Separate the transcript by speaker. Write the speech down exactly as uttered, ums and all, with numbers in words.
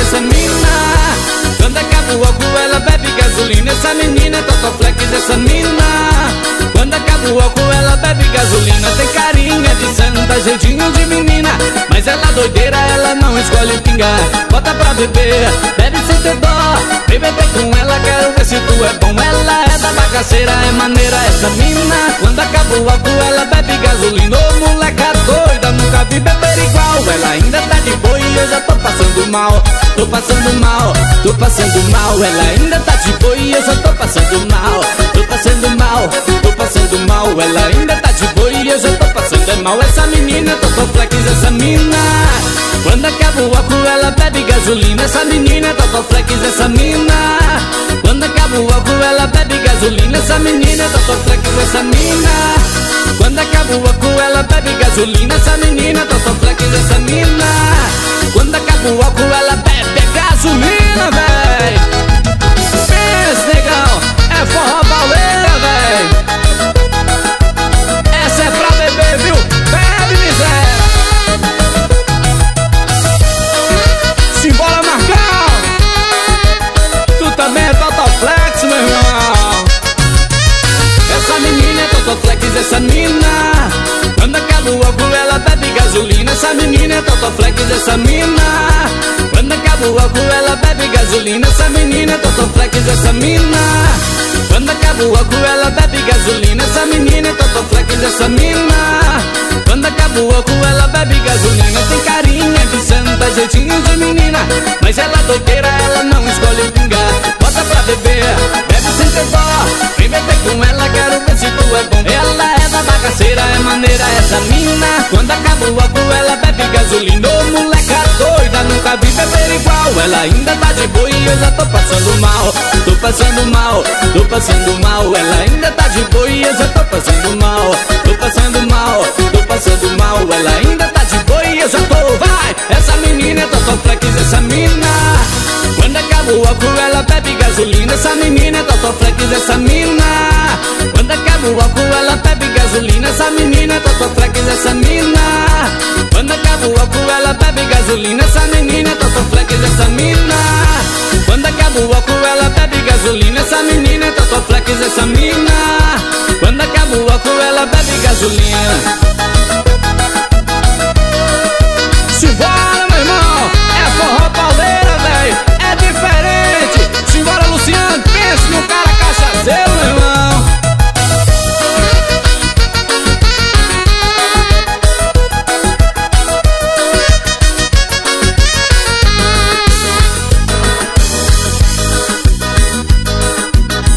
Speaker 1: essa mina. Quando acaba o álcool ela bebe gasolina. Essa menina é Totoflex, essa mina. Quando acaba o álcool ela bebe gasolina. Tem carinha de santa, jeitinho de menina, mas ela doideira, ela não escolhe pingar. Bota pra beber, bebe sem ter dó. Vem beber com ela, quero ver se tu é bom. Ela é da bagaceira, é maneira essa mina. Quando acaba o álcool ela bebe gasolina. Ô moleca doida, nunca vi beber igual. Ela ainda tá de boa e eu já tô passando mal. Tô passando mal, tô passando mal. Ela ainda tá de boa e eu já tô passando mal. Tô passando mal, tô passando mal. Ela ainda tá de boa e eu já tô passando mal. Essa menina, Totoflex, essa mina. Quando acaba o álcool ela bebe gasolina. Essa menina é Totoflex, essa mina. Quando acaba o álcool ela bebe gasolina. Essa menina é Totoflex, essa mina. Quando acaba o álcool ela bebe gasolina. Essa menina é Totoflex, essa mina. Quando acaba o álcool ela bebe gasolina, véi. Pensa, negão, é forró bauleira, véi. Essa é pra beber, viu? Bebe, miséria. Simbora, Marcão. Tu também é Totoflex, meu irmão. Essa menina é Totoflex, essa mina. Quando acaba o álcool ela bebe gasolina. Essa menina é Totoflex, essa mina. Quando acaba o álcool ela bebe gasolina. Essa menina é Totoflex, essa mina. Quando acaba o álcool ela bebe gasolina. Essa menina é Totoflex, essa mina. Quando acaba o álcool ela bebe gasolina. Tem carinha de santa, jeitinho de menina, mas ela doideira, ela não escolhe pingar. Bota pra beber, bebe sem ter dó. Vem beber com ela, quero ver se tu é bom. Ela é da bagaceira, é maneira essa mina. Quando acaba o álcool ela bebe gasolina. Ô moleca doida, nunca vi beber igual. Ela ainda tá de boa e eu já tô passando mal. Tô passando mal, tô passando mal. Ela ainda tá de boa e eu já tô passando mal. Tô passando mal, tô passando mal. Ela ainda tá de boa e eu já tô, vai. Essa menina é Totoflex, essa mina. Quando acaba o álcool ela bebe gasolina. Essa menina é Totoflex, essa mina. Quando acaba o álcool ela bebe gasolina. Essa menina é Totoflex, essa mina. Quando acaba o álcool ela bebe gasolina. Essa menina é Totoflex, essa mina.